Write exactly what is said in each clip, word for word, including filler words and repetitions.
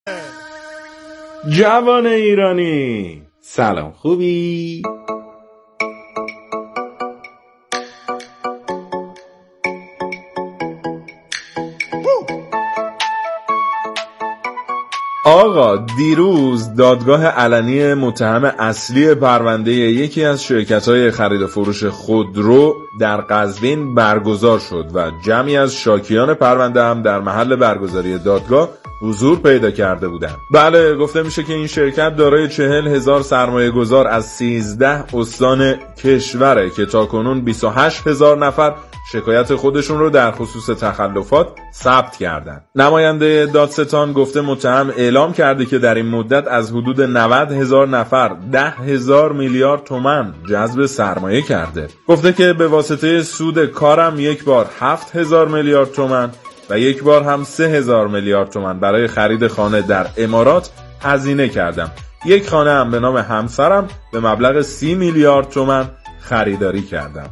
جوان ایرانی سلام، خوبی؟ آقا دیروز دادگاه علنی متهم اصلی پرونده یکی از شرکت‌های خرید و فروش خودرو در قزوین برگزار شد و جمعی از شاکیان پرونده هم در محل برگزاری دادگاه حضور پیدا کرده بودند. بله، گفته میشه که این شرکت دارای چهل هزار سرمایه گذار از سیزده استان کشوره که تاکنون بیست و هشت هزار نفر شکایت خودشون رو در خصوص تخلفات ثبت کردند. نماینده دادستان گفته متهم اعلام کرده که در این مدت از حدود نود هزار نفر ده هزار میلیارد تومان جذب سرمایه کرده. گفته که به واسطه سود کارم یک بار هفت هزار میلیارد تومان و یک بار هم سه هزار میلیارد تومان برای خرید خانه در امارات هزینه کردم. یک خانه هم به نام همسرم به مبلغ سی میلیارد تومان خریداری کردم.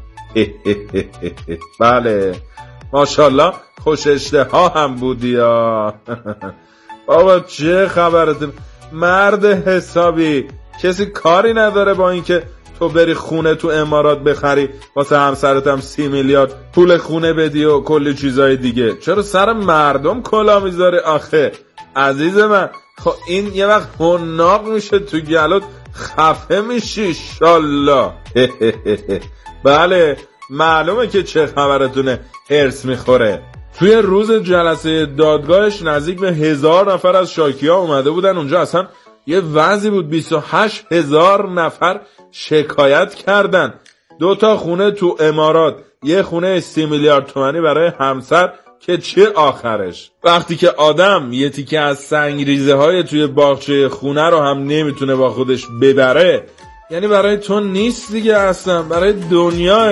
بله، ماشاءالله خوش اشتها هم بودی یا بابا. چه خبرت مرد حسابی؟ کسی کاری نداره با اینکه تو بری خونه تو امارات بخری واسه همسرت هم سی میلیارد پول خونه بدی و کلی چیزای دیگه؟ چرا سر مردم کلا میذاره آخه عزیز من؟ خب این یه وقت حناق میشه تو گلوت، خفه میشی شالله. بله معلومه که چه خبرتونه هرس میخوره. توی روز جلسه دادگاهش نزدیک به هزار نفر از شاکی‌ها اومده بودن اونجا. اصلا یه وضعی بود، بیست و هشت هزار نفر شکایت کردن. دو تا خونه تو امارات، یه خونه سی میلیارد تومانی برای همسر که چه آخرش؟ وقتی که آدم یه تیکه از سنگریزه های توی باغچه خونه رو هم نمیتونه با خودش ببره، یعنی برای تو نیست دیگه، اصلا برای دنیاه.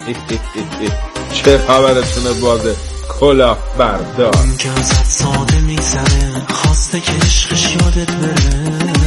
چه خبرتونه بازه کلاه بردار؟ این که ازت ساده میگذره، خواسته که عشقش یادت بره،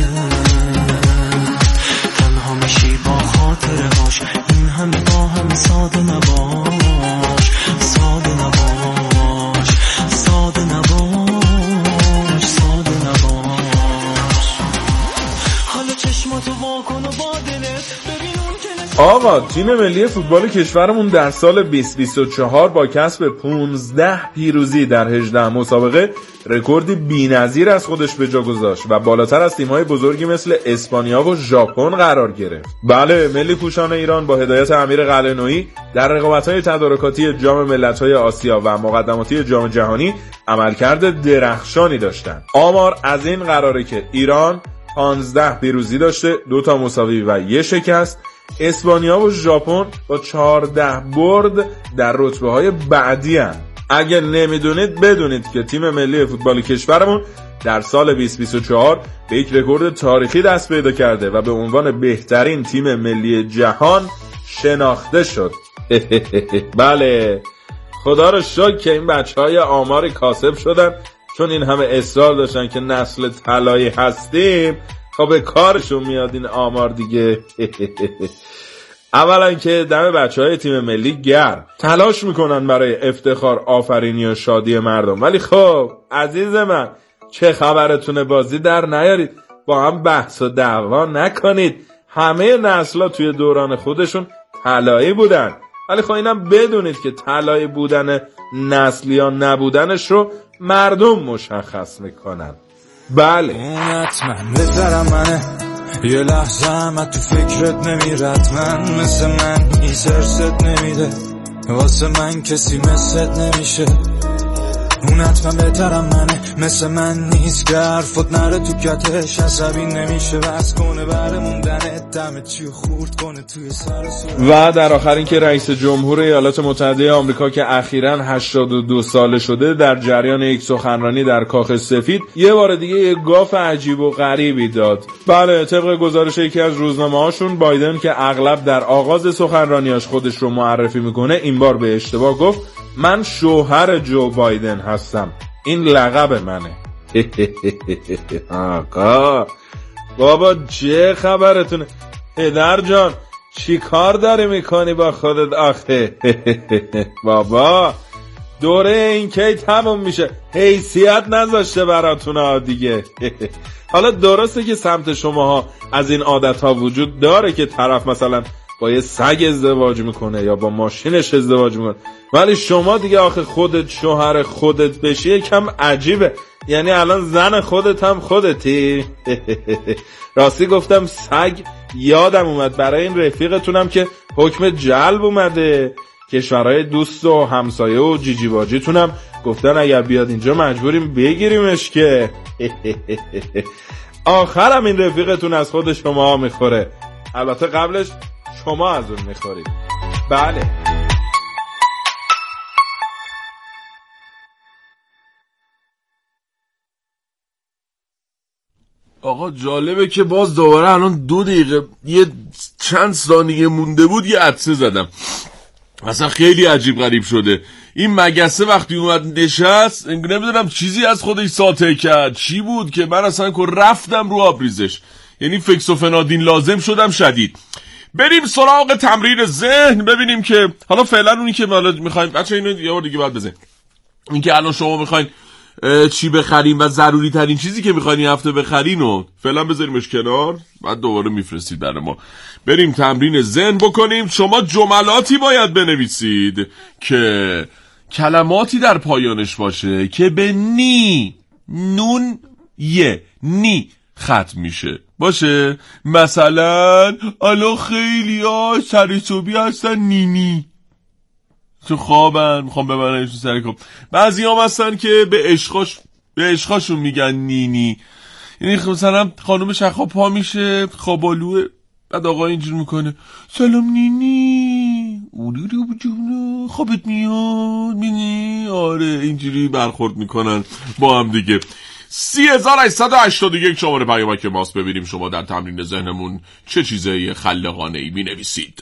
تنها میشی با خاطره هاش، این همه با هم ساده نباش، ساده نباش، ساده نباش، ساده نباش. حالا چشماتو واکن و با دلت ببین اون که آقا تیم ملی فوتبال کشورمون در سال بیست بیست و چهار با کسب پانزده پیروزی در هجده مسابقه رکوردی بی‌نظیر از خودش به جا گذاشت و بالاتر از تیم‌های بزرگی مثل اسپانیا و ژاپن قرار گرفت. بله، ملی پوشان ایران با هدایت امیر قلعه‌نویی در رقابت‌های تدارکاتی جام ملت‌های آسیا و مقدماتی جام جهانی عملکرد درخشانی داشتند. آمار از این قراره که ایران پانزده پیروزی داشته، دو تا مساوی و یک شکست. اسپانیا و ژاپن با چهارده برد در رتبه‌های بعدی هستند. اگر نمیدونید بدونید که تیم ملی فوتبال کشورمون در سال بیست بیست و چهار به یک رکورد تاریخی دست پیدا کرده و به عنوان بهترین تیم ملی جهان شناخته شد. بله، خدا رو شکر که این بچهای آماری کاسب شدن، چون این همه اصرار داشتن که نسل طلایی هستیم. خب به کارشون میاد این آمار دیگه. اولا که دم بچهای تیم ملی گرم، تلاش میکنن برای افتخار، آفرینی و شادی مردم، ولی خب عزیز من چه خبرتونه بازی در نیارید، با هم بحث و دعوا نکنید. همه نسلا توی دوران خودشون طلایی بودن، ولی خب اینم بدونید که طلایی بودن نسل یا نبودنش رو مردم مشخص میکنن. بله اون حتما بهترم منه، یه لحظه هم تو فکرت نمیرد، من مثل من نیست، ارست نمیده واسه من کسی مثلت نمیشه. اون حتما بهترم منه، مثل من نیست که حرفت نره تو کتش، عصبی نمیشه بس کنه بره موندنه، دمت چی خورد کنه توی سر سر. و در آخر این که رئیس جمهور ایالات متحده آمریکا که اخیراً هشتاد و دو ساله شده در جریان یک سخنرانی در کاخ سفید یه بار دیگه یه گاف عجیب و غریبی داد. بله، طبق گزارش یکی از روزنامه‌هاشون بایدن که اغلب در آغاز سخنرانیاش خودش رو معرفی میکنه، این بار به اشتباه گفت من شوهر جو بایدن هستم، این لقب منه. آقا بابا چه خبرتونه؟ پدر جان چی کار داری میکنی با خودت آخه؟ بابا دوره این کی تموم میشه؟ حیثیت نذاشته براتون ها دیگه. حالا درسته که سمت شماها از این عادت ها وجود داره که طرف مثلا با یه سگ ازدواج میکنه یا با ماشینش ازدواج میکنه، ولی شما دیگه آخه خودت شوهر خودت بشی یکم عجیبه. یعنی الان زن خودت هم خودتی. راستی گفتم سگ، یادم اومد برای این رفیقتونم که حکم جلب اومده، کشورهای دوست و همسایه و جیجی باجیتونم گفتن اگر بیاد اینجا مجبوریم بگیریمش که. آخرم این رفیقتون از خود شما میخوره، البته قبلش شما از اون میخورید. بله. آقا جالبه که باز دوباره الان دو دقیقه یه چند ثانیه مونده بود یه عطسه زدم. اصلا خیلی عجیب غریب شده. این مگسه وقتی اومد نشست نمیدونم چیزی از خودش ساطع کرد، چی بود که من اصلا که رفتم رو آبریزش، یعنی فکسوفنادین لازم شدم شدید. بریم سراغ تمرین ذهن ببینیم که حالا فعلا اونی که ما میخوایم بچه اینو یه بار دیگه بعد بزن، این که الان شما میخواین چی بخریم و ضروری ترین چیزی که میخواین این هفته بخرین و فعلا بذاریمش کنار، بعد دوباره میفرستید برای ما. بریم تمرین ذهن بکنیم. شما جملاتی باید بنویسید که کلماتی در پایانش باشه که به نی، نون، یه، نی ختم میشه باشه. مثلا الان خیلی ها سرسوبی هستن نینی، تو خوابن میخوام ببرنشون سر کام. بعضی هم هستن که به عشقاش به عشقاشون میگن نینی، یعنی مثلا خانوم شخا پا میشه خوابالوه، بعد آقا اینجور میکنه سلام نینی، اولی رو بجونه خوابت میاد مینی. آره اینجوری برخورد میکنن با هم دیگه. سی هزار و هشتصد و هشتاد و یک شماره پیامک ماست. ببینیم شما در تمرین ذهنمون چه چیزای خلاقانه ای مینویسید.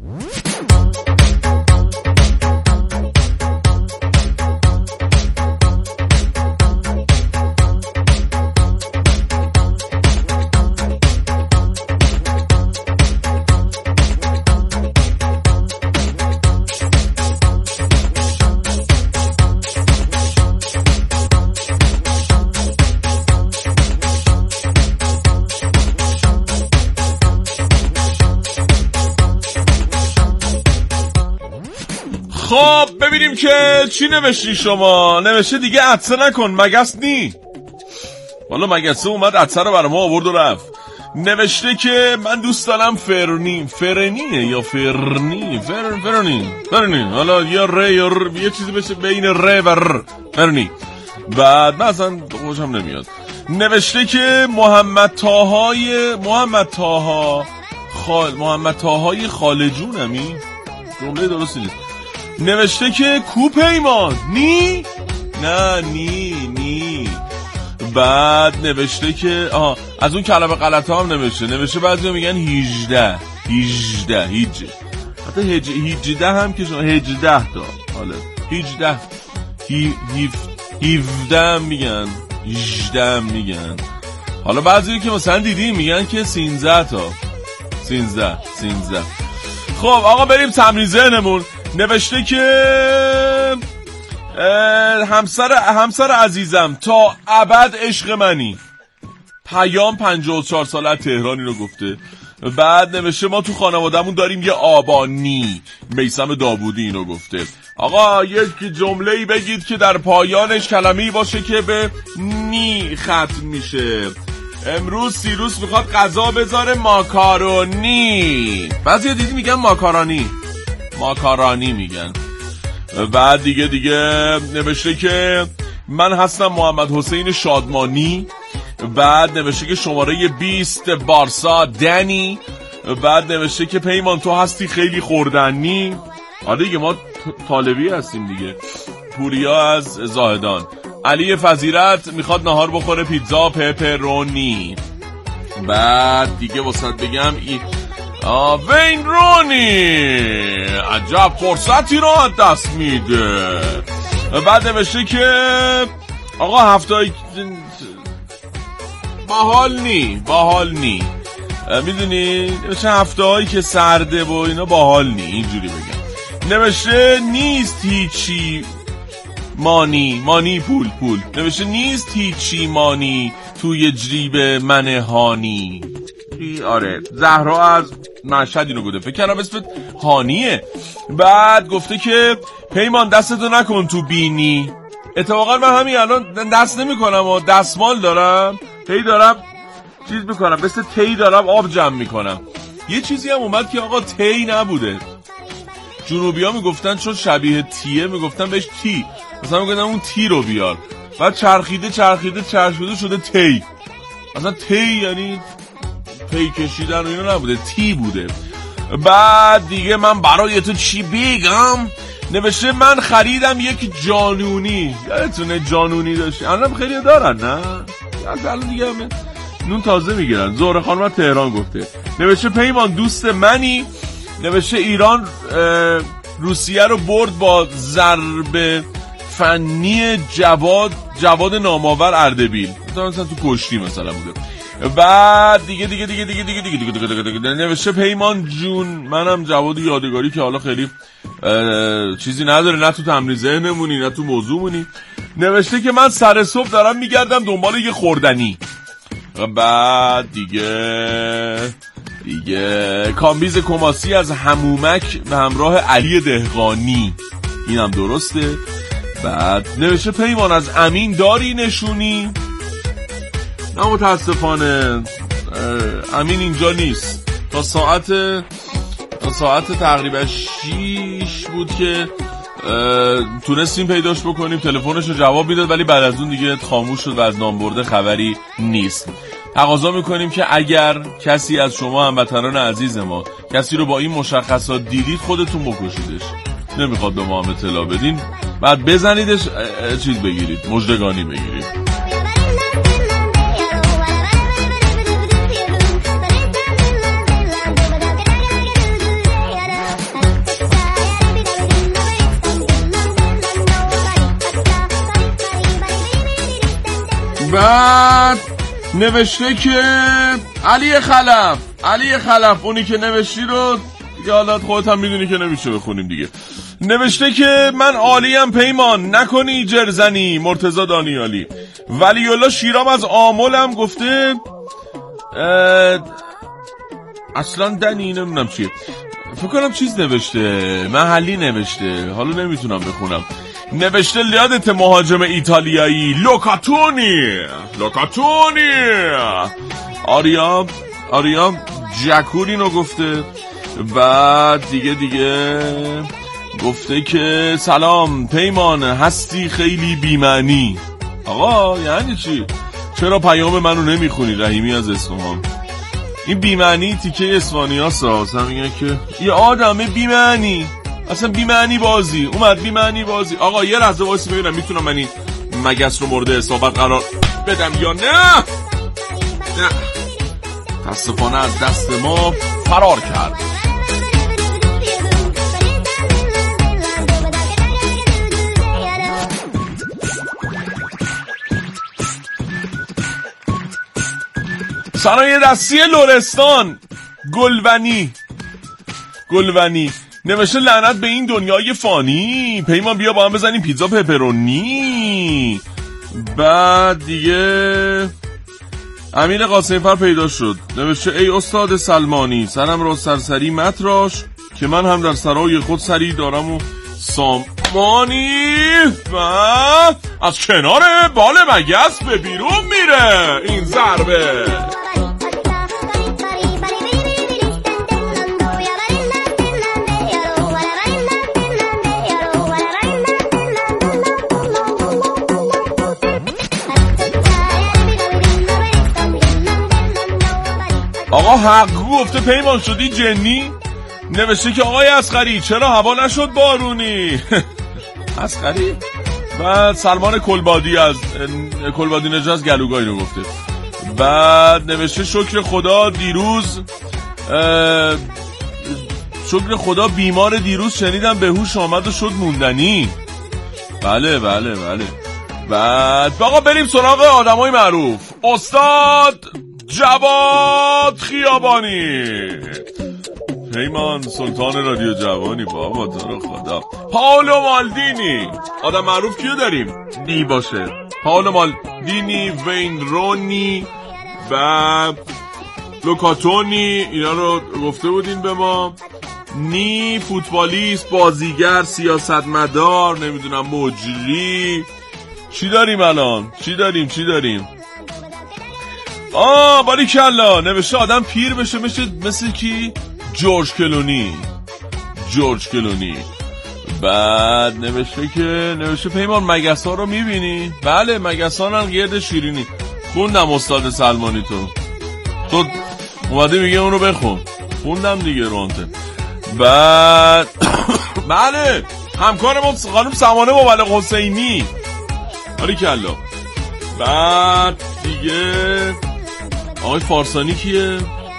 خب ببینیم که چی نوشتی شما. نوشته دیگه عطسه نکن مگس نی. والا مگسه اومد عطسه رو برای ما آورد و رفت. نوشته که من دوست دارم فرنی. فرنیه یا فرنی؟ فرن فرنی فرنی حالا یا ر یا ر، یه چیزی بشه بین ر و ر. فرنی. بعد من اصلا خوشم نمیاد. نوشته که محمد طاهای محمد طاها خال محمد طاهای خالجونمی. جمله درستی نیست. نوشته که کو پیمان نی، نه نی نی. بعد نوشته که آها از اون کلمه غلط هم نوشته. نوشته بعضی میگن هجده هجده هیج، حتی هج هجده هم که شما هجده تا، حالا هجده هی هفده میگن، هجده میگن. حالا بعضی که مثلا دیدیم میگن که سینزده تا، سینزده سینزده. خب آقا بریم تمرین ذهنمون. نوشته که همسر همسر عزیزم تا ابد عشق منی. پیام پنجاه و چهار ساله تهرانی رو گفته. بعد نوشته ما تو خانوادهمون داریم یه آبانی، میثم داوودی اینو گفته. آقا یک جمله‌ای بگید که در پایانش کلمه‌ای باشه که به نی ختم میشه. امروز سیروس میخواد غذا بذاره ماکارونی. بعضی دیدی میگن ماکارانی، ماکارانی میگن. بعد دیگه دیگه نوشته که من هستم محمد حسین شادمانی. بعد نوشته که شماره بیست بارسا دنی. بعد نوشته که پیمان تو هستی خیلی خوردنی. آره دیگه ما طالبی هستیم دیگه. پوریا از زاهدان. علی فضیلت میخواد نهار بخوره پیتزا پپرونی. بعد دیگه واسط بگم ای وین رونی عجب فرصتی رو دست میده. بعد نوشته که آقا هفته باحال نی باحال نی میدونی نوشته هفته هایی که سرده و اینا باحال نی، اینجوری بگم. نوشته نیست هیچی مانی مانی پول پول نوشته نیست هیچی مانی توی جریب من هانی. آره زهرا از مشهد اینو گفته، فکر کردم اسمت هانیه. بعد گفته که پیمان دستتو نکن تو بینی. اتفاقا من همین الان دست نمی کنم و دستمال دارم، هی دارم چیز میکنم، مثل تی دارم آب جمع میکنم. یه چیزی هم اومد که آقا تی نبوده، جنوبی ها میگفتن چون شبیه تیه میگفتن بهش تی، مثلا میگفتن اون تی رو بیار، بعد چرخیده چرخیده چرخیده شده تی. اصلا تی یعنی تی کشیدن و اینا نبوده، تی بوده. بعد دیگه من برای تو چی بگم؟ نوشته من خریدم یک جانونی. یادتونه جانونی داشتی؟ الان خیلی دارن نه؟ از الان دیگه همه نون تازه میگیرن. زهره خانم از تهران گفته. نوشته پیمان دوست منی. نوشته ایران روسیه رو برد با ضربه فنی جواد جواد نامآور اردبیل. مثلا تو کشتی مثلا بوده. بعد دیگه دیگه دیگه دیگه دیگه دیگه دیگه دیگه دیگه دیگه نوشته پیمان جون منم جواد یادگاری که حالا خیلی چیزی نداره، نه تو تمرین ذهنمونی نه تو موضوعمونی. نوشته که من سر صبح دارم میگردم دنبال یه خوردنی. بعد دیگه دیگه کامبیز کماسی از همومک به همراه علی دهقانی، اینم درسته. بعد نوشته پیمان از امین داری نشونی؟ نه متاسفانه امین اینجا نیست. تا ساعت تا ساعت تقریبا شیش بود که تونستیم پیداش بکنیم، تلفنش رو جواب میداد ولی بعد از اون دیگه خاموش شد و از نام برده خبری نیست. تقاضا میکنیم که اگر کسی از شما هموطنان عزیز ما کسی رو با این مشخصات دیدید خودتون بکشیدش، نمیخواد به ما هم اطلاع بدین، بعد بزنیدش چیز بگیرید، مژدگانی بگیرید. بعد نوشته که علی خلف علی خلف اونی که نوشتی رو دیگه حالت خودت هم میدونی که نمیشه بخونیم دیگه. نوشته که من عالیم پیمان نکنی جرزنی. مرتضی دانیالی. ولی الله شیرام از آملم گفته اصلا دنی نمیدونم چیه، فکر کنم چیز نوشته، محلی نوشته، حالا نمیتونم بخونم. نوشته لیادت مهاجم ایتالیایی لوکاتونی لوکاتونی آریا آریا جکورینو گفته. بعد دیگه دیگه گفته که سلام پیمان هستی خیلی بی‌معنی. آقا یعنی چی؟ چرا پیام منو نمیخونی؟ رحیمی از اصفهان. این بی‌معنی تیکه اصفهانی هاست، اصلا میگه که یه آدم بی‌معنی، اصلا بی‌معنی بازی اومد، بی‌معنی بازی. آقا یه لحظه وایس ببینم میتونم من این مگس رو مورد اصابت قرار بدم یا نه؟ نه متاسفانه از دست ما فرار کرد. صنایع دستی لرستان گلونی گلونی نوشته لعنت به این دنیای فانی، پیمان بیا با هم بزنیم پیتزا پپرونی. بعد دیگه امیر قاسمی فر پیدا شد. نوشته ای استاد سلمانی سرم را سرسری متراش که من هم در سرای خود سری دارم و سامانی. و از کنار بال مگس به بیرون میره این ضربه. آقا حق گفته پیمان شدی جنی. نوشته که آقای اصغری چرا هوا نشد بارونی؟ اصغری. بعد سلمان کلبادی از کلبادی نژاد از گلوگای رو گفته. بعد نوشته شکر خدا دیروز شکر خدا بیمار دیروز شنیدم به هوش آمد و شد موندنی. بله بله بله. بعد آقا بریم سراغ آدمای معروف. استاد جواد خیابانی. پیمان سلطان رادیو جوانی بابا تو رو خدا. پاولو مالدینی، آدم معروف کیو داریم؟ نی باشه. پاولو مالدینی، وین رونی و لوکاتونی، اینا رو گفته بودین به ما. نی فوتبالیست، بازیگر، سیاستمدار، نمیدونم مجری. چی داریم الان؟ چی داریم؟ چی داریم؟ آه باریکلا، نوشته آدم پیر بشه مثل مثل کی؟ جورج کلونی. جورج کلونی. بعد نوشته که نوشته پیمان مگسا رو میبینی؟ بله مگسا هم گرد شیرینی. خوندم استاد سلمانی تو تو اومده میگه اونو بخون. خوندم دیگه رونته. بعد بله همکارمون خانم سمانه مبلغ حسینی. باریکلا. بعد دیگه آقای فارسانی کیه؟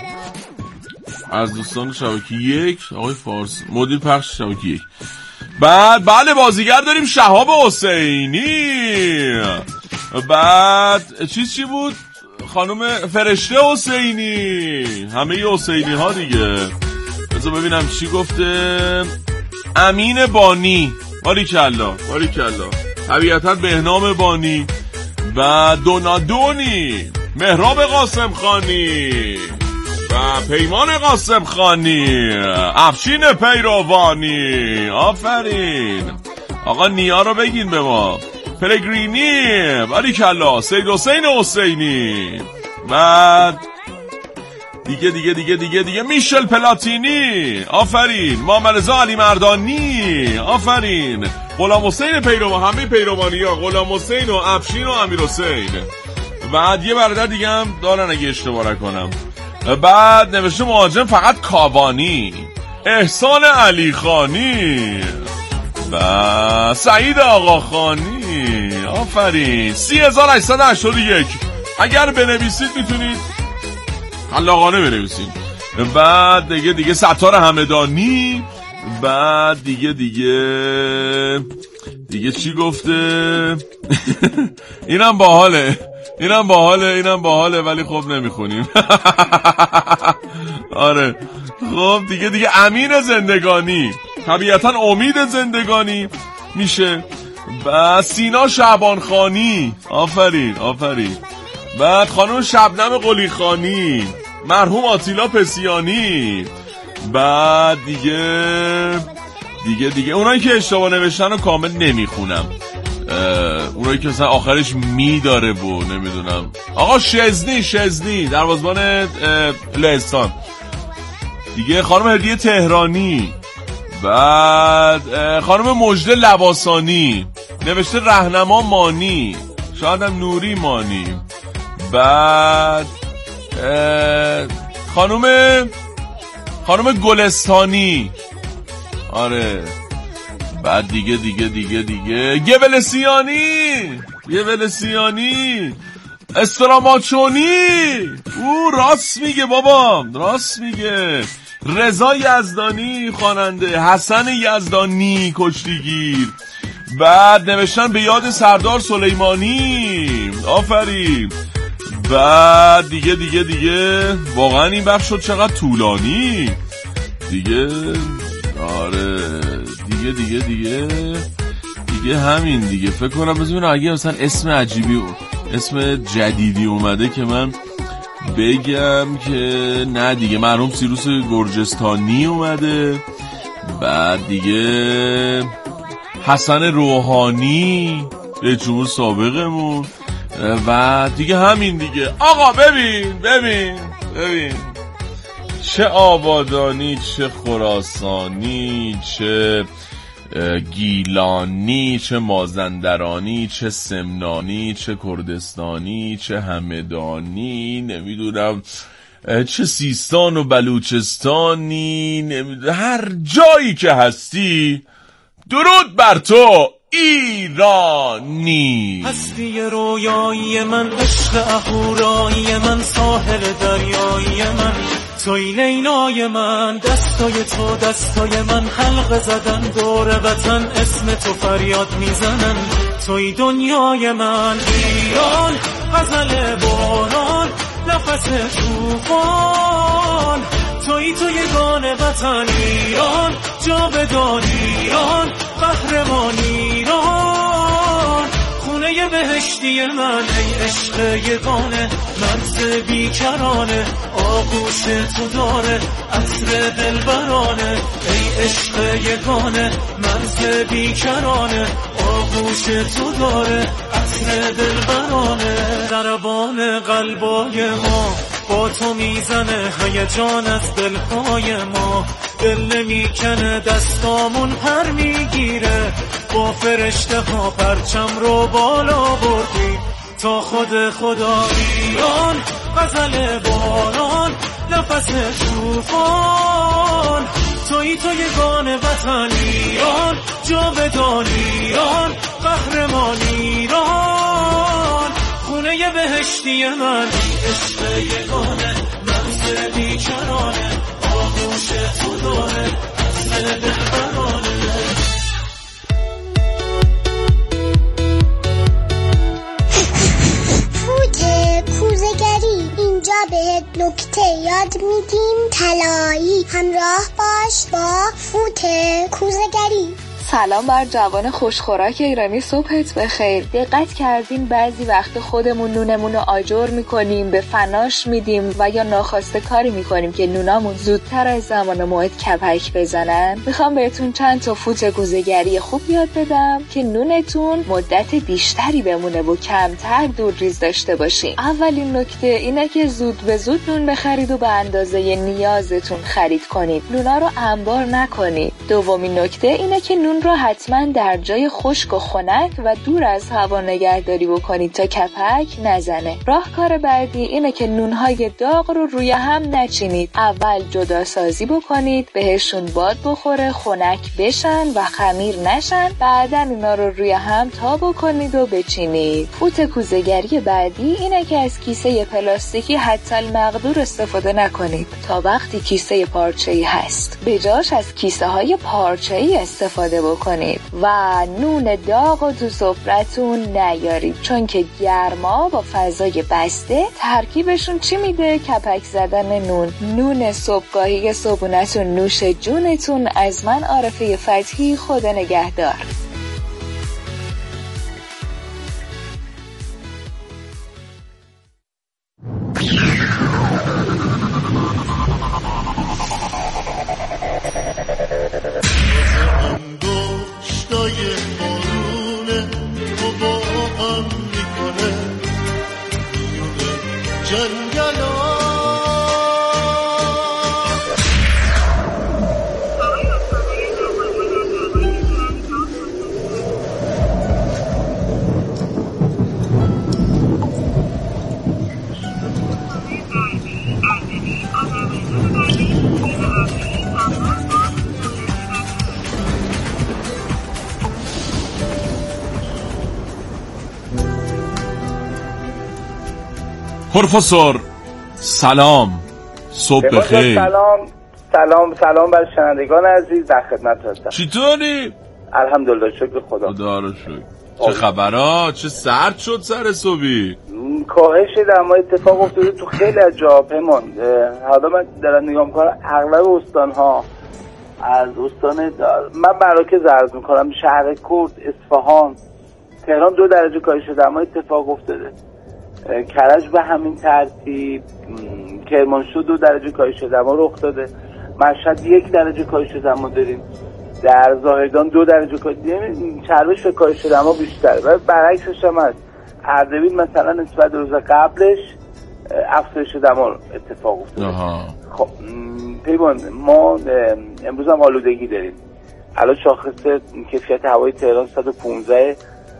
از دوستان شبکه یک آقای فارس، مدیر پخش شبکه یک. بعد بله بازیگر داریم شهاب حسینی. بعد چیز چی بود؟ خانم فرشته حسینی. همه ی حسینی ها دیگه. بذار ببینم چی گفته. امین بانی. باریکلا باریکلا. طبیعتا بهنام بانی. و دونادونی، مهراب قاسم خانی و پیمان قاسم خانی، افشین پیروانی. آفرین. آقا نیا رو بگین به ما. پلگرینی، باریکلا. سید حسین حسینی. بعد دیگه دیگه دیگه دیگه دیگه میشل پلاتینی. آفرین. محمد رضا علی مردانی. آفرین. غلام حسین پیروان، همه پیروانی ها، غلام حسین و افشین و امیر حسین. بعد یه برادر دیگه هم دارن اگه اشتباه نکنم. بعد نوشته مهاجم فقط کاوانی، احسان علی خانی و سعید آقا خانی. آفرین. سی هزار و هشتصد و هشتاد و یک. اگر بنویسید میتونید خلاقانه بنویسید. بعد دیگه دیگه ستار همدانی. بعد دیگه دیگه دیگه چی گفته؟ اینم باحاله اینم باحاله اینم باحاله ولی خب نمیخونیم. آره خب دیگه دیگه امین زندگانی، طبیعتا امید زندگانی میشه. بعد سینا شعبان خانی. آفرین آفرین. بعد خانم شبنم قلی خانی، مرحوم آتیلا پسیانی. بعد دیگه دیگه دیگه اونایی که اشتباه نوشتن رو کامل نمیخونم، اونایی که مثلا آخرش می داره و نمیدونم. آقا شزنی شزنی دروازه‌بان لهستان دیگه. خانم هدیه تهرانی. بعد خانم مجده لباسانی نوشته رهنما مانی، شاید هم نوری مانی. بعد خانم خانم گلستانی. آره. بعد دیگه دیگه دیگه دیگه گبلسیانی گبلسیانی استراماچونی. او راست میگه بابا، راست میگه. رضا یزدانی خواننده، حسن یزدانی کشتیگیر. بعد نوشتن به یاد سردار سلیمانی. آفرین. بعد دیگه دیگه دیگه واقعا این بخش شد چقدر طولانی دیگه. آره دیگه دیگه دیگه دیگه همین دیگه. فکر کنم بذارین اگه مثلا اسم عجیبی اسم جدیدی اومده که من بگم که نه دیگه. مرحوم سیروس گرجستانی اومده. بعد دیگه حسن روحانی رئیس جمهور سابقمون. و دیگه همین دیگه. آقا ببین ببین ببین چه آبادانی، چه خراسانی، چه گیلانی، چه مازندرانی، چه سمنانی، چه کردستانی، چه همدانی، نمیدونم چه سیستان و بلوچستانی، نمیدونم هر جایی که هستی درود بر تو ایرانی. هستی رویایی من، عشق اهورایی من، ساحل دریایی من، توی لیلای من، دستای تو دستای من، حلقه زدن دور وطن، اسم تو فریاد میزنن، توی دنیای من. ایران غزل باران، نفس طوفان، توی تو یگانه وطن ایران، جاودان ایران، قهرمان ایران، خونه بهشتی من ای عشق یگانه، مرز بیکرانه، آغوش تو داره عطر دلبرانه، ای عشق یگانه، مرز بیکرانه، آغوش تو داره عطر دلبرانه، ضربان قلبای ما با تو میزنه، هیجان از دلهای ما، دل نمیکنه، دستامون پر میگیره، با فرشته ها پرچم رو بالا بردی تا خود خدا ایران، غزل باران، نفس طوفان، توی تو یگانه وطن ایران، جاودان ایران، قهرمان ایران، خونه بهشتی من، عشق یگانه، مرز بیکرانه، آغوش تو داره عطر دلبرانه. کوزه‌گری، اینجا بهت نکته یاد میدیم طلایی، همراه باش با فوت کوزه‌گری. سلام بر جوان خوشخوراک ایرانی، صبحت بخیر. دقت کردین بعضی وقت خودمون نونمون رو آجر میکنیم، به فناش میدیم و یا ناخواسته کاری میکنیم که نونامون زودتر از زمان موعد کپک بزنن؟ میخوام بهتون چند تا فوت کوزه‌گری خوب یاد بدم که نونتون مدت بیشتری بمونه و کمتر دور ریز داشته باشین. اولین نکته اینه که زود به زود نون بخرید و به اندازه نیازتون خرید کنید. نونا رو انبار نکنید. دومین نکته اینه که نون رو حتما در جای خشک و خنک و دور از هوا نگهداری بکنید تا کپک نزنه. راهکار بعدی اینه که نونهای داغ رو روی هم نچینید. اول جدا سازی بکنید، بهشون باد بخوره، خنک بشن و خمیر نشن، بعدن اونا رو روی هم تا بکنید و بچینید. فوت کوزه‌گری بعدی اینه که از کیسه پلاستیکی حتی المقدور استفاده نکنید تا وقتی کیسه پارچه‌ای هست. به جاش از کیسه های پارچه‌ای استفاده بکنید و نون داغ و تو سفرتون نیارید، چون که گرما با فضای بسته ترکیبشون چی میده؟ کپک زدن نون. نون صبحگاهی صبحونتون نوش جونتون. از من عارفه فتحی، خدا نگهدار. پروفسور سلام، صبح بخیر. سلام سلام سلام بر شنوندگان عزیز، در خدمت هستم. چطوری؟ الحمدلله، شکر خدا. خدا رو شکر. چه خبرها؟ چه سرد شد سر صبحی؟ کاهش دما اتفاق افتاده تو خیلی از جاها پیمان. حالا من دارم نگاه میکنم اغلب استان‌ها، از استان من مراکز عرض میکنم، شهر کرد، اصفهان، تهران دو درجه کاهش دما اتفاق افتاده. کرج به همین ترتیب، کرمانشاه دو درجه کاهش دما رخ داده، مشهد یک درجه کاهش دما داریم، در زاهدان دو درجه کاهش، یعنی چربش به کاهش دما بیشتره. و برعکسش هم هست، اردبیل مثلا نسبت روز قبلش افزایش دما اتفاق افتاده. خب پیمان، ما امروز هم آلودگی داریم. الان شاخص کیفیت هوای تهران صد و پانزده.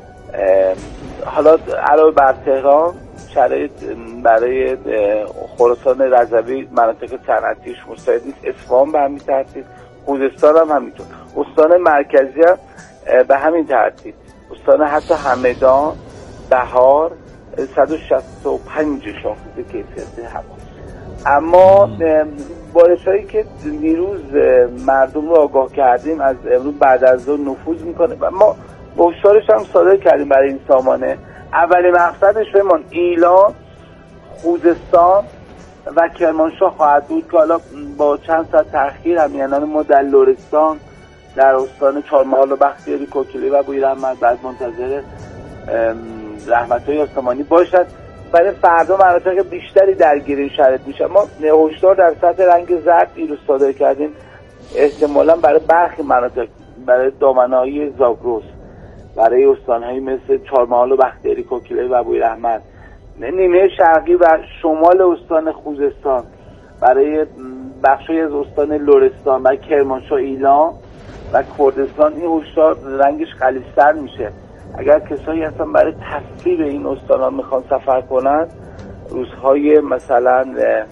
حالا علاوه بر تهران، شرایط برای خراسان رضوی مناطق صنعتیش مساعد نیست. اصفهان به همین ترتیب، خوزستان هم همینطور، استان مرکزی هم به همین ترتیب، استان حتی همدان، بهار صد و شصت و پنج شاخص کیفیت هوا. اما بارش‌هایی که دیروز مردم رو آگاه کردیم از امروز بعد از ظهر نفوذ میکنه و ما گفتارش هم صادر کردیم برای این سامانه. اولین مقصدش بهمان ایلان، خوزستان، و کرمانشاه خواهد بود که حالا با چند ساعت تأخیر همیهنان ما در لرستان در استان چهارمحال و بختیاری کوکیلی و بویراحمد بعد منتظر رحمت‌های آسمانی باشد. برای فردا مناطق بیشتری درگیری شرایط میشه. ما هشدار در سطح رنگ زرد دیروز صادر کردیم احتمالاً برای برخی مناطق، برای دامنه‌های زاگرس، برای استان‌هایی مثل چهارمحال و بختیاری کوکیلی و بویراحمد، نیمه شرقی و شمال استان خوزستان، برای بخشی از استان لرستان و کرمانشاه، ایلام و کردستان این هشدار رنگش غلیظتر میشه. اگر کسایی هستن برای تفریح به این استان‌ها میخوان سفر کنن، روزهای مثلا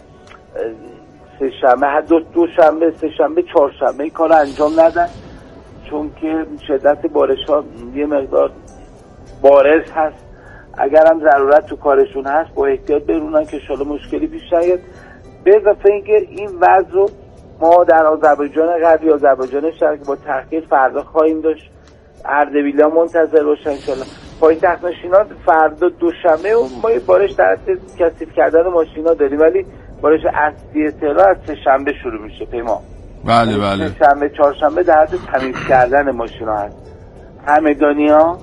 سه شنبه، دو دو شنبه، سه شنبه، چهارشنبه این کار انجام ندن، چون که شدت بارش‌ها یه مقدار بارز هست. اگر هم ضرورت تو کارشون هست با احتیاط برونن که شالا مشکلی پیش نیاد. به اضافه اینکه این وضع رو ما در آذربایجان غربی، آذربایجان شرقی با تأخیر فردا خواهیم داشت. اردبیل‌ها منتظر باشن انشالله. پایتخت نشینان فردا دوشنبه و ما یه بارش در حد کثیف کردن ماشینا داریم، ولی بارش اصلی تهران از سه شنبه شروع میشه پیمان. بله بله. سه شنبه چهارشنبه در حد تمیز کردن ماشینا هست. همدانی‌ها،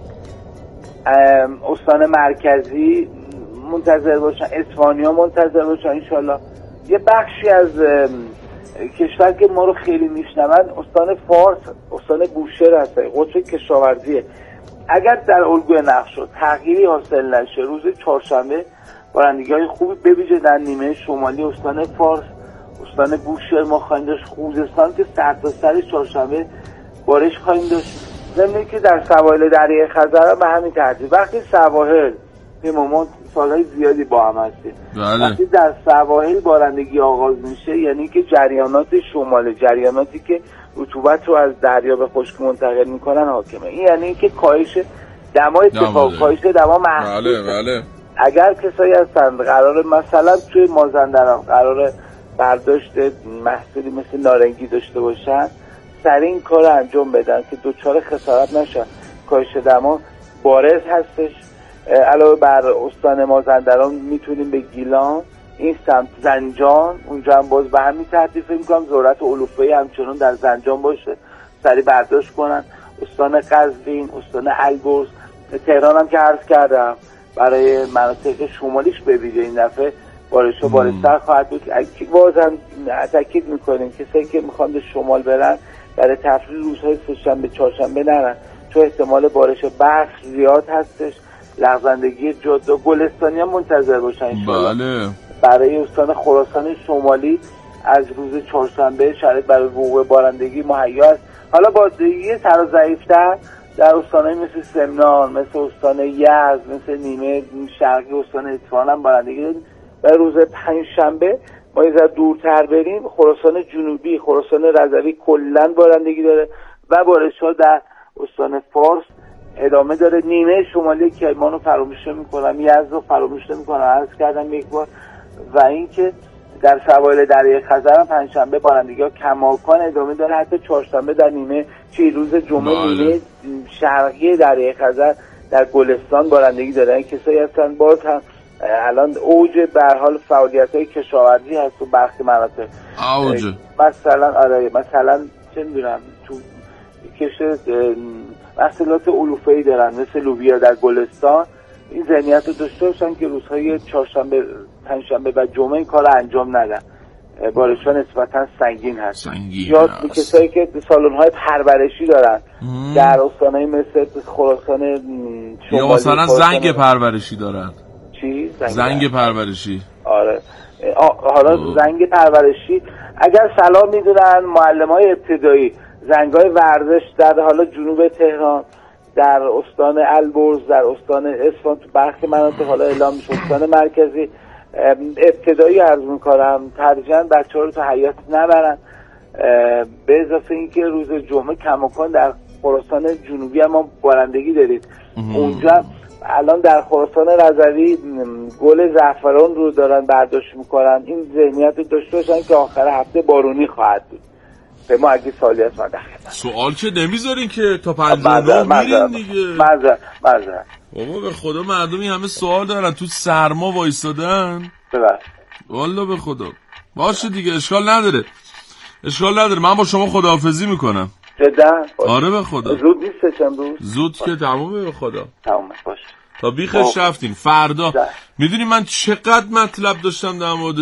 استان مرکزی منتظر باشن، اصفهانی‌ها منتظر باشن انشالله. یه بخشی از کشور که ما رو خیلی میشنون استان فارس، استان بوشهر هست، قطب کشاورزیه. اگر در الگوی نقش شد تغییری حاصل نشه، روز چهارشنبه بارندگی‌های خوبی به ویژه در نیمه شمالی استان فارس، استان بوشهر ما خواهیم داشت. خوزستان که سرتاسر چهارشنبه بارش خواهیم داشت. ضمن که در سواحل دریای خزر هم به همین ترتیب. وقتی سواحل ما سالهای زیادی با هم هستیم، وقتی در سواحل بارندگی آغاز میشه یعنی که جریانات شمال، جریاناتی که رطوبت رو از دریا به خشک منتقل میکنن حاکمه. این یعنی که کاهش دما اتفاق کاهش دما محسوسه. بله بله. اگر کسایی هستند قرار مثلا توی مازندران قرار برداشت محصولی مثل نارنگی داشته باشن، سریع این کار رو انجام بدن که دوچار خسارت نشن. کاهش دما بارز هستش. علاوه بر استان مازندران میتونیم به گیلان، این سمت زنجان، اونجا هم باز به همین ترتیب فکر می‌کنم ذرت علوفه همچنان در زنجان باشه، سریع برداشت کنن. استان قزوین، استان البرز، تهران هم که عرض کردم برای مناطق شمالیش ببینید این دفعه بارش‌ها بارزتر خواهد بود. بازم تاکید می‌کنیم کسایی که می‌خوان به شمال برن برای تفریح روزهای سه‌شنبه چهارشنبه نرن، چون احتمال بارش برف زیاد هستش. لغزندگی جاده گلستانی هم منتظر باشن انشالله. بله. برای استان خراسان شمالی از روز چهارشنبه شرایط برای وقوع بارندگی مهیا است. حالا با یه سر و ضعیف‌تر در استان‌های مثل سمنان، مثل استان یزد، مثل نیمه شرقی استان اصفهان هم بارندگی داریم. برای روز پنجشنبه ما یه ذره دورتر بریم، خراسان جنوبی، خراسان رضوی کلاً بارندگی داره و بارش‌ها در استان فارس ادامه داره. نیمه شمالی کرمان رو فراموش می‌کنم، یزد رو فراموش نمی‌کنم، عرض کردم یک بار. و اینکه در سواحل دریای خزر هم پنجشنبه بارندگی‌ها کماکان ادامه داره، حتی چهارشنبه در نیمه چه روز جمعه نیمه شرقی دریای خزر در گلستان بارندگی داره. کسایی هستن باز هم الان اوج به هر حال فعالیت‌های کشاورزی هست تو برخی مناطق. اوج مثلا آره مثلا چه می‌دونم تو کشت محصولات علوفه‌ای دارن مثل لوبیا در گلستان، این ذهنیت رو داشته باشن که روزهای چهارشنبه، پنجشنبه و جمعه این کار رو انجام ندن. بارش‌ها نسبتاً سنگین هست. سنگین یا کسایی که سالن‌های پرورشی دارن مم. در استان‌های مثل خراسان شمالی، یا مثلا زنگ پرورشی دارن. چی؟ زنگ, زنگ پرورشی. آره. حالا اوه. زنگ پرورشی اگر سلام میدونن معلم‌های ابتدایی، زنگ‌های ورزش در حالا جنوب تهران، در استان البرز، در استان اصفهان، تو برخی مناطق حالا اعلام میشه استان مرکزی ابتدایی عرض میکنم ترجیحاً بچه‌ها رو تو حیاط نبرن. به اضافه اینکه روز جمعه کماکان در خراسان جنوبی هم ما بارندگی دارید. اونجا الان در خراسان رضوی گل زعفران رو دارن برداشت میکنن. این ذهنیت رو داشته باشن که آخر هفته بارونی خواهد بود. به ما اگه سوالی هست من دخل سوال که نمیذارین که تا پنجاه میرین دیگه. مذر مذر بابا به خدا مردمی همه سوال دارن، تو سرما وایستادن. ببخش والله به خدا. باشه دیگه، اشکال نداره، اشکال نداره. من با شما خداحافظی میکنم. جدا؟ آره به خدا. زود نیستش امروز؟ زود که تمومه به خدا. تمومه باشه. تا بیخش رفتین. فردا میدونی من چقدر مطلب داشتم در مورد